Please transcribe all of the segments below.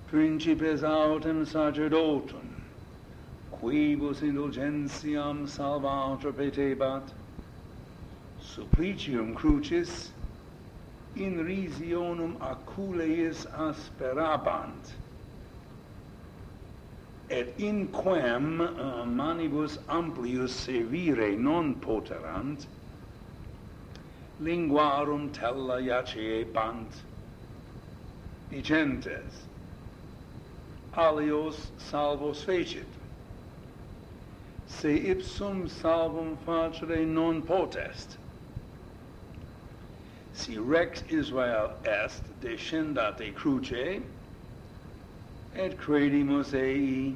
principes autem sacerdotum, quibus indulgentiam salvator petebat, supplicium crucis in risionum aculeis asperabant, et in quem manibus amplius servire non poterant, linguarum tella jaceebant, dicentes, alios salvos fecit, se ipsum salvum facere non potest. Si rex Israel est descendate cruce, et credimus ei,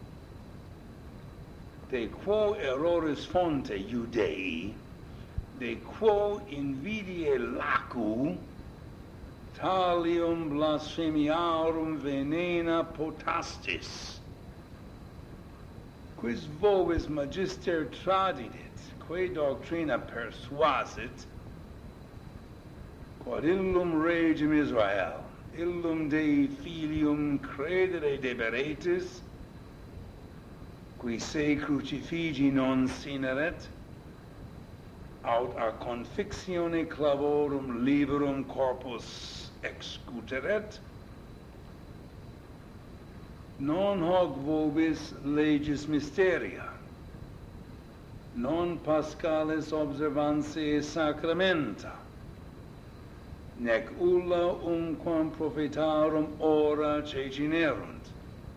de quo erroris fonte Judei, de quo invidiae lacu, talium blasphemiarum venena potastis, quis vobis magister tradidit, quae doctrina persuasit, quod illum regem Israel, illum Dei filium credere deberetis, qui se crucifigi non sineret, aut a confixione clavorum liberum corpus excuteret, non hoc vobis legis mysteria, non paschalis observantiae sacramenta, nec ulla umquam prophetarum ora cecinerunt,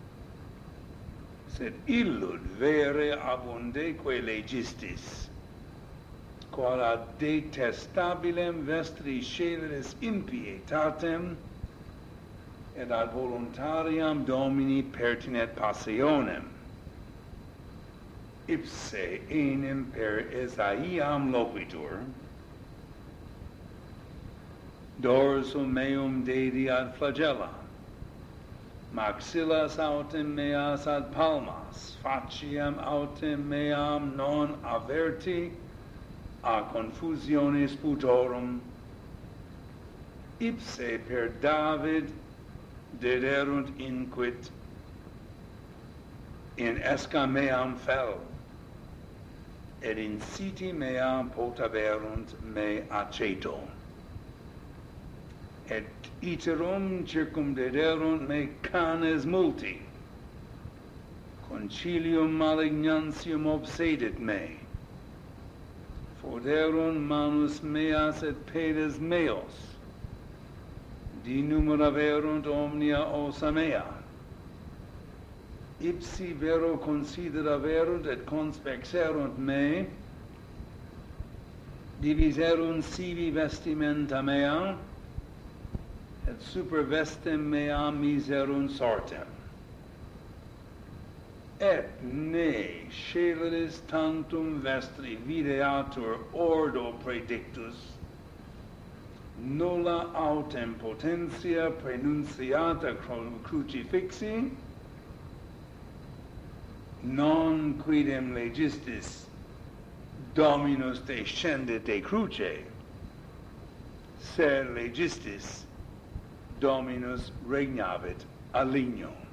sed illud vere abundeque legistis, quod ad detestabilem vestri sceleris impietatem, et ad voluntariam Domini pertinet passionem. Ipse enim per Esaiam loquitur, dorsum meum dedi ad flagella, maxillas autem meas ad palmas, faciam autem meam non averti a confusiones putorum, ipse per David dederunt inquit, in esca meam fel, et in siti meam potaverunt me aceto, et iterum circumdederunt me canes multi, concilium malignantium obsedit me, foderunt manus meas et pedes meos, dinumeraverunt omnia ossa mea, ipsi vero consideraverunt et conspexerunt me, diviserunt sivi vestimenta mea, et super vestem mea miserunt sortem. Et ne sceleris tantum vestri videatur ordo predictus, nulla autem potentia prenunciata crucifixi, non quidem legistis Dominus descendit de cruce, sed legistis Dominus regnavit a lignum.